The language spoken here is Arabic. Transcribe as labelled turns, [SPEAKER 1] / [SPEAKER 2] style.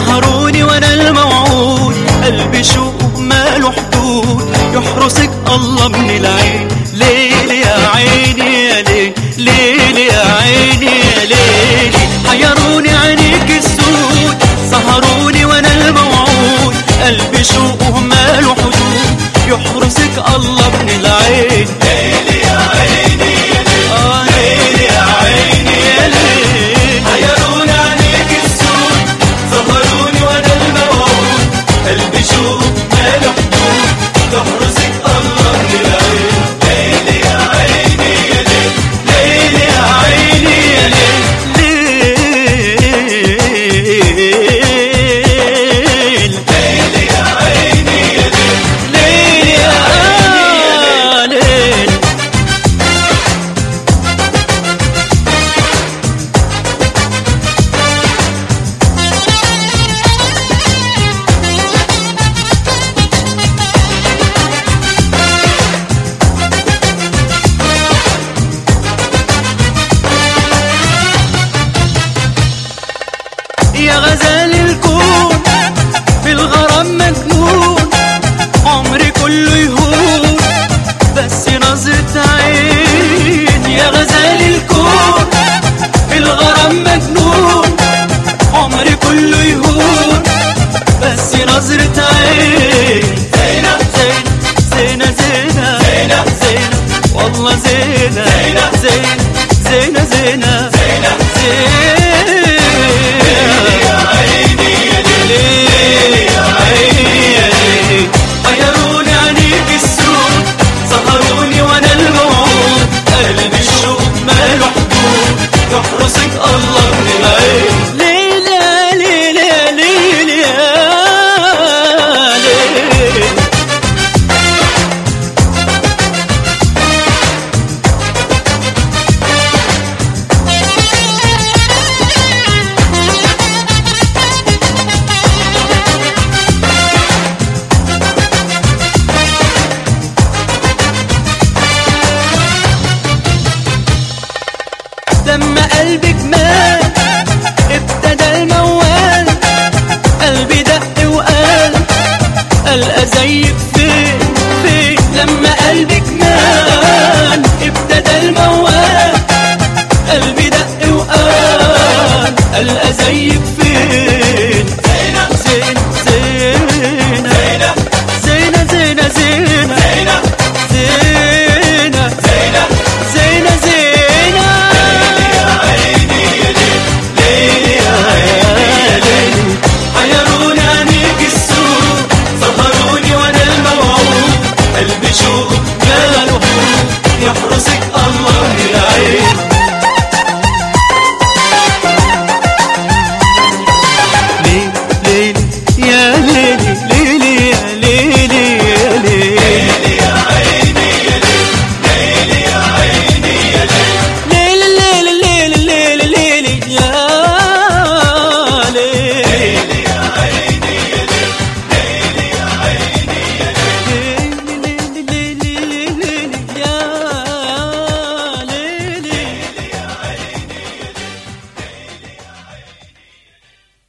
[SPEAKER 1] سهروني وانا الموعود، قلبي شوق ماله حدود، يحرسك الله من العين. ليل يا عيني يا ليل، ليل يا عيني يا ليل، حيروني عينيك السود، سهروني وانا الموعود، قلبي شوق ماله حدود، يحرسك الله من العين.
[SPEAKER 2] ليل يا عيني يا ليل، ليل يا عيني يا ليل، حيروني عينيك السود، سهروني وانا الموعود، قلبي شوق ماله حدود، يحرسك الله من العين. ليل يا عيني يا ليل، ليل يا عيني يا ليل، ليل يا عيني يا ليل، ليل يا عيني يا ليل.
[SPEAKER 1] يا غزال الكون بالغرام مجنون، عمري كله يهون بس نظرة عين. يا غزال الكون بالغرام مجنون، عمري كله يهون بس نظرة عين.
[SPEAKER 2] زينة
[SPEAKER 1] زينة زينة زينة زينة والله زينة زينة زينة زينة زينة زينة.
[SPEAKER 2] حيروني عينيك السود، سهروني وانا الموعود، قلبي الشوق ماله حدود، يحرسك الله من العين.
[SPEAKER 1] ليلى ليلى ليلى ليلى. لما قلبك مات ابتدى الموال، قلبي دق وقال ألقى زيك في